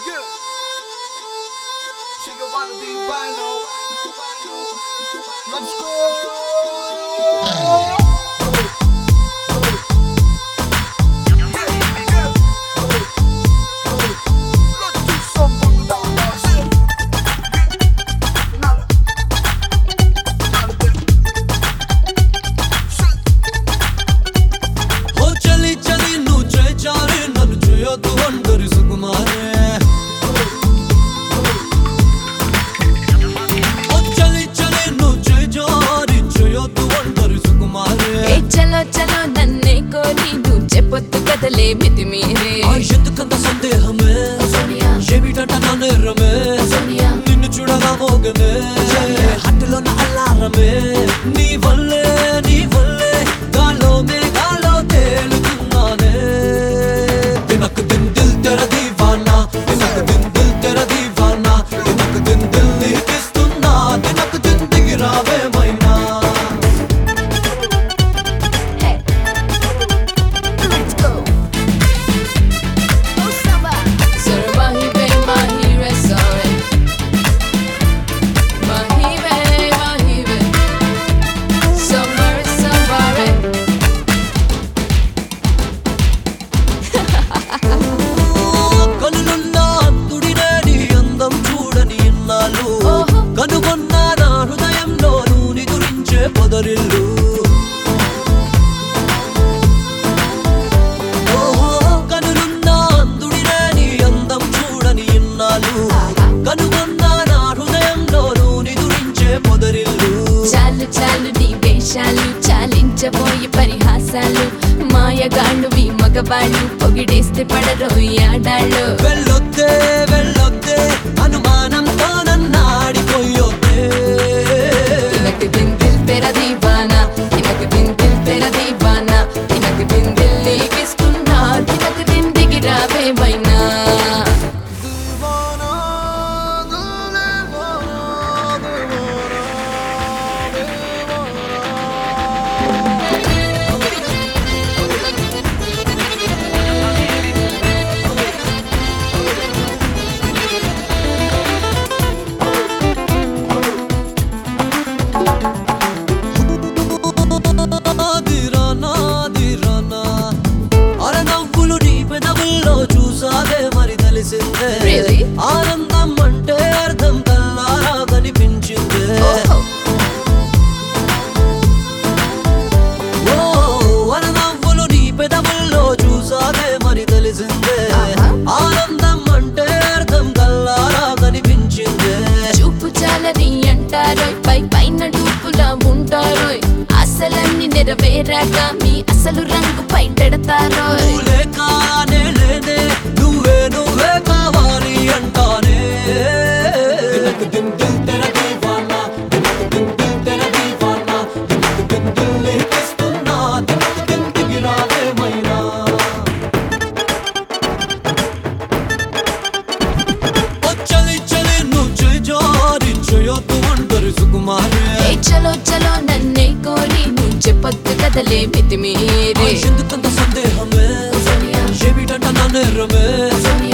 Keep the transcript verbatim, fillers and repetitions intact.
Yeah. She gon' wanna be vinyl. Let's go. చలో చలో నన్నే కోరి నువ్వు చెప్పొద్దు కదలే మితి మీరే ఎందుకంత సందేహమే ఏమిటంట నా నేరమే నిన్ను చూడగా మోగనే హట్టులో నా అల్లారమే నీ వల్లే నీ వల్లే గాలో మేఘాలో తేలుతున్నానే తినకు దిన్ దిల్ తెర దీవానా తినకు దిన్ దిల్ తెర దీవానా తినకు దిన్ దిల్ నీకిస్తున్నా తినకు దిన్ దిగిరావే మైనా కనుగొన్నా నా హృదయంలో నూని గురించే పొదరిల్లు కనులున్నా అందుడినే నీ అందం చూడని ఇన్నాళ్ళు కనుగొన్నా నా హృదయంలో నూని గురించే పొదరిల్లు చాలు చాలు నీ వేషాలు చాలించబోయే పరిహాసాలు మాయగాళ్ళు మీ మగవాళ్ళు పొగిడేస్తే పడరు ఆడాళ్ళు వెళ్ళొద్దే వెళ్ళొద్దే అనుమానంతో నన్నాడిపోయొద్దే తినకు దిన్ దిల్ తెర దీవానా తినకు దిన్ దిల్ తెర దీవానా తినకు దిన్ దిల్ నీకిస్తున్నా తినకు దిన్ దిగిరావే మైనా చూసాదే మరి తెలిసిందే Really? ఆనందం అంటే అర్థం కల్లారా కనిపించిందే ఓ వరనవ్వులు నీ పెదవుల్లో చూసాదే మరి తెలిసిందే ఆనందం అంటే అర్థం కల్లారా కనిపించిందే చూపు చాలని అంటారో పై పైన డూపులా ఉంటారో అసలన్నీ నెరవేరాక మీ అసలు రంగు పైటెడతారో లేకానే లేదే నువ్వే నువ్వే కావాలి అంటానే తినకు దిన్ దిల్ తెర దీవానా తినకు దిన్ దిల్ తెర దీవానా తినకు దిన్ దిల్ నీకిస్తున్నా తినకు దిన్ దిగిరావే మైనా ఓ చలి చలి నువ్వు చేయి జారి చేయొద్దు ఒంటరి సుకుమారే చలో చలో నన్నే కోరి నువ్వు చెప్పొద్దు కదలే మితి మీరే ఎందుకంత సందేహమే ఏమిటంట నా నేరమే